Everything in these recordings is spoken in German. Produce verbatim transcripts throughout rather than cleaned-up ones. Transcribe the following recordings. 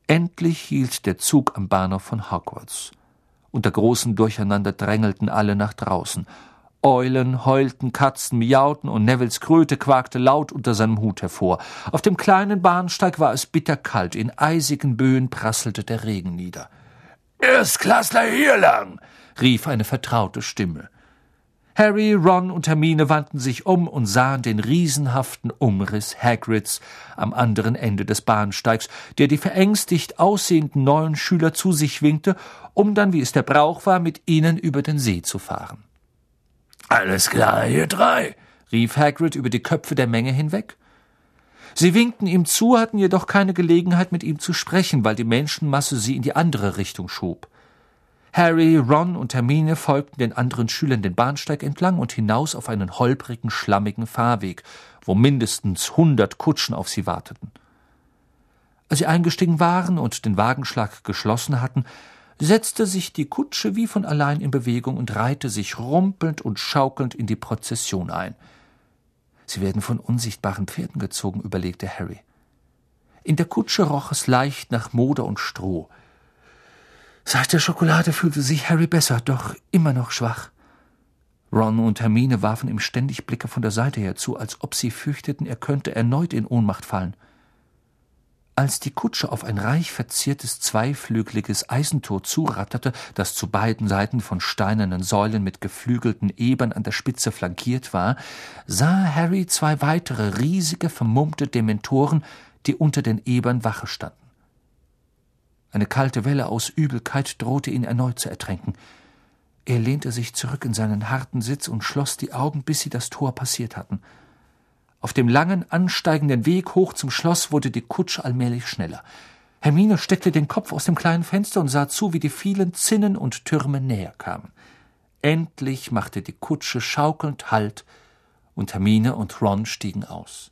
Endlich hielt der Zug am Bahnhof von Hogwarts. Unter großem Durcheinander drängelten alle nach draußen. Eulen heulten, Katzen miauten und Nevilles Kröte quakte laut unter seinem Hut hervor. Auf dem kleinen Bahnsteig war es bitterkalt, in eisigen Böen prasselte der Regen nieder. »Erstklässler hier lang«, rief eine vertraute Stimme. Harry, Ron und Hermine wandten sich um und sahen den riesenhaften Umriss Hagrids am anderen Ende des Bahnsteigs, der die verängstigt aussehenden neuen Schüler zu sich winkte, um dann, wie es der Brauch war, mit ihnen über den See zu fahren. »Alles klar, ihr drei«, rief Hagrid über die Köpfe der Menge hinweg. Sie winkten ihm zu, hatten jedoch keine Gelegenheit, mit ihm zu sprechen, weil die Menschenmasse sie in die andere Richtung schob. Harry, Ron und Hermine folgten den anderen Schülern den Bahnsteig entlang und hinaus auf einen holprigen, schlammigen Fahrweg, wo mindestens hundert Kutschen auf sie warteten. Als sie eingestiegen waren und den Wagenschlag geschlossen hatten, setzte sich die Kutsche wie von allein in Bewegung und reihte sich rumpelnd und schaukelnd in die Prozession ein. »Sie werden von unsichtbaren Pferden gezogen«, überlegte Harry. In der Kutsche roch es leicht nach Moder und Stroh. Seit der Schokolade fühlte sich Harry besser, doch immer noch schwach. Ron und Hermine warfen ihm ständig Blicke von der Seite her zu, als ob sie fürchteten, er könnte erneut in Ohnmacht fallen. Als die Kutsche auf ein reich verziertes, zweiflügeliges Eisentor zuratterte, das zu beiden Seiten von steinernen Säulen mit geflügelten Ebern an der Spitze flankiert war, sah Harry zwei weitere riesige, vermummte Dementoren, die unter den Ebern Wache standen. Eine kalte Welle aus Übelkeit drohte ihn erneut zu ertränken. Er lehnte sich zurück in seinen harten Sitz und schloss die Augen, bis sie das Tor passiert hatten. Auf dem langen, ansteigenden Weg hoch zum Schloss wurde die Kutsche allmählich schneller. Hermine steckte den Kopf aus dem kleinen Fenster und sah zu, wie die vielen Zinnen und Türme näher kamen. Endlich machte die Kutsche schaukelnd Halt, und Hermine und Ron stiegen aus.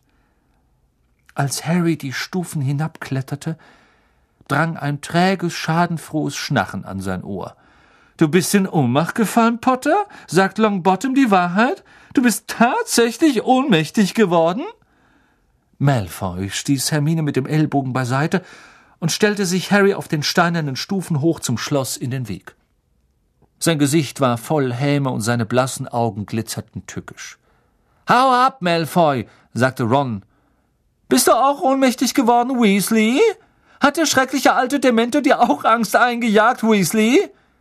Als Harry die Stufen hinabkletterte, drang ein träges, schadenfrohes Schnarren an sein Ohr. »Du bist in Ohnmacht gefallen, Potter? Sagt Longbottom die Wahrheit? Du bist tatsächlich ohnmächtig geworden?« Malfoy stieß Hermine mit dem Ellbogen beiseite und stellte sich Harry auf den steinernen Stufen hoch zum Schloss in den Weg. Sein Gesicht war voll Häme und seine blassen Augen glitzerten tückisch. »Hau ab, Malfoy«, sagte Ron. »Bist du auch ohnmächtig geworden, Weasley? Hat der schreckliche alte Dementor dir auch Angst eingejagt, Weasley?«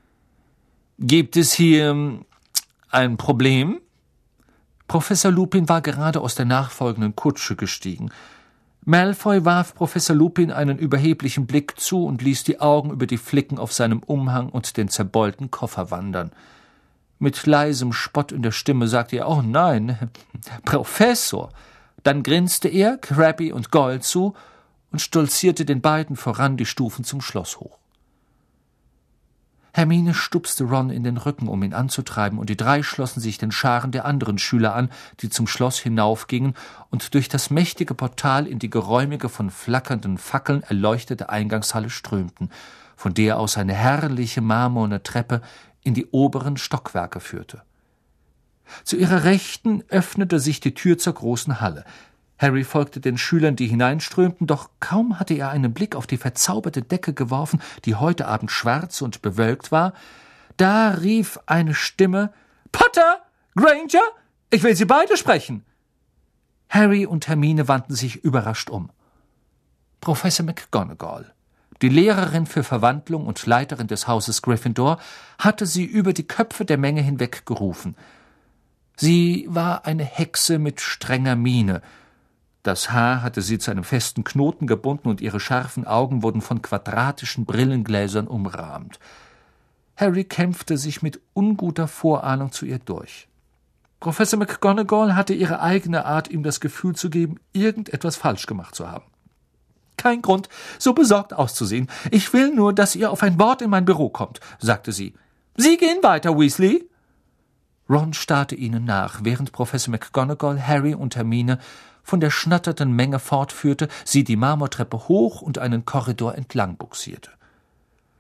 »Gibt es hier ein Problem?« Professor Lupin war gerade aus der nachfolgenden Kutsche gestiegen. Malfoy warf Professor Lupin einen überheblichen Blick zu und ließ die Augen über die Flicken auf seinem Umhang und den zerbeulten Koffer wandern. Mit leisem Spott in der Stimme sagte er, »Oh nein, Professor!« Dann grinste er Crabbe und Goyle zu und stolzierte den beiden voran die Stufen zum Schloss hoch. Hermine stupste Ron in den Rücken, um ihn anzutreiben, und die drei schlossen sich den Scharen der anderen Schüler an, die zum Schloss hinaufgingen und durch das mächtige Portal in die geräumige, von flackernden Fackeln erleuchtete Eingangshalle strömten, von der aus eine herrliche marmorne Treppe in die oberen Stockwerke führte. Zu ihrer Rechten öffnete sich die Tür zur großen Halle. Harry folgte den Schülern, die hineinströmten, doch kaum hatte er einen Blick auf die verzauberte Decke geworfen, die heute Abend schwarz und bewölkt war, da rief eine Stimme, »Potter! Granger! Ich will Sie beide sprechen!« Harry und Hermine wandten sich überrascht um. Professor McGonagall, die Lehrerin für Verwandlung und Leiterin des Hauses Gryffindor, hatte sie über die Köpfe der Menge hinweg gerufen. Sie war eine Hexe mit strenger Miene. Das Haar hatte sie zu einem festen Knoten gebunden und ihre scharfen Augen wurden von quadratischen Brillengläsern umrahmt. Harry kämpfte sich mit unguter Vorahnung zu ihr durch. Professor McGonagall hatte ihre eigene Art, ihm das Gefühl zu geben, irgendetwas falsch gemacht zu haben. »Kein Grund, so besorgt auszusehen. Ich will nur, dass ihr auf ein Wort in mein Büro kommt«, sagte sie. »Sie gehen weiter, Weasley.« Ron starrte ihnen nach, während Professor McGonagall Harry und Hermine von der schnatternden Menge fortführte, sie die Marmortreppe hoch und einen Korridor entlang buxierte.